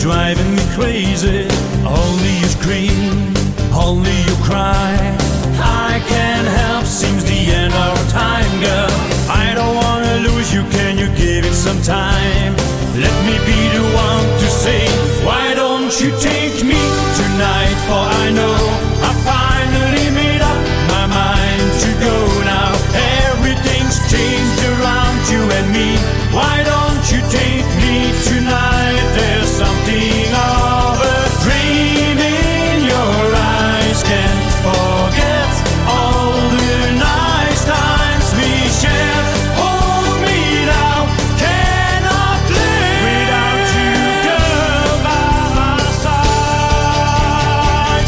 driving me crazy. Only you scream, only you cry. I can't help, seems the end of our time, girl. I don't wanna lose you, can you give it some time? Let me be the one to say, why don't you take me tonight? For I know I finally made up my mind to go now. Everything's changed around you and me. Why don't you take me tonight? There's something of a dream in your eyes. Can't forget all the nice times we shared. Hold me now, cannot live without you, girl, by my side.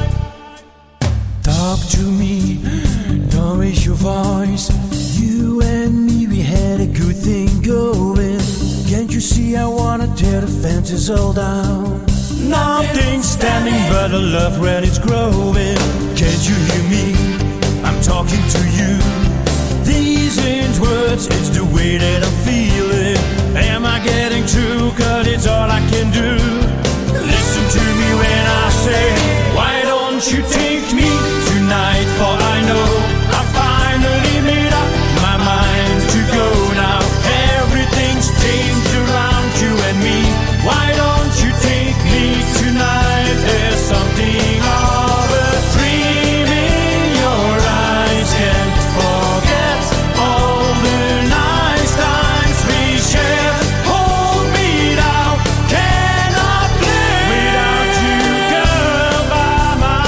Talk to me, don't raise your voice. You and me, we had a good thing going. Can't you see I wanna tear the fences all down? Nothing's standing but a love when it's growing. Can't you hear me? I'm talking to you. These ain't words, it's the way that I'm feeling. Am I getting through? 'Cause it's all I can do. Listen to me when I say, why don't you take me tonight? For I know I finally made up my mind to go now. Everything's changed around you and me. Why don't you take me tonight? There's something of a dream in your eyes. Can't forget all the nice times we shared. Hold me now, cannot live without you, girl, by my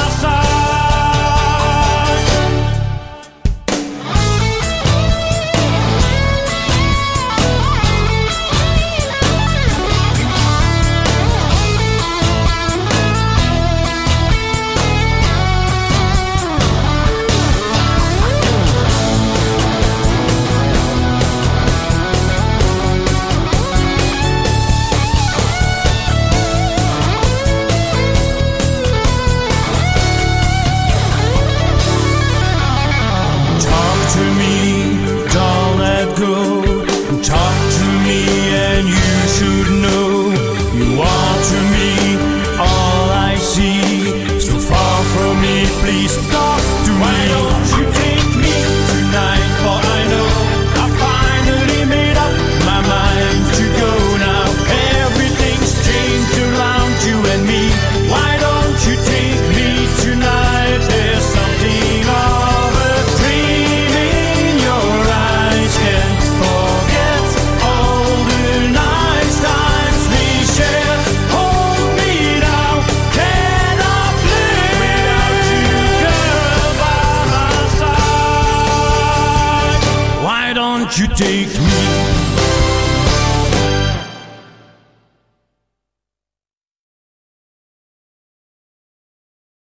side. Talk to me, don't let go. Talk to me and you should know. You are to me all I see. So far from me, please talk to me. Why don't you take me tonight? For I know I finally made up my mind to go now. Everything's changed around you and me. Why don't you take me tonight? There's something of a dream in your eyes. Can't forget all the nice times we shared. Hold me now, cannot live without you, girl, by my side. Why don't you take me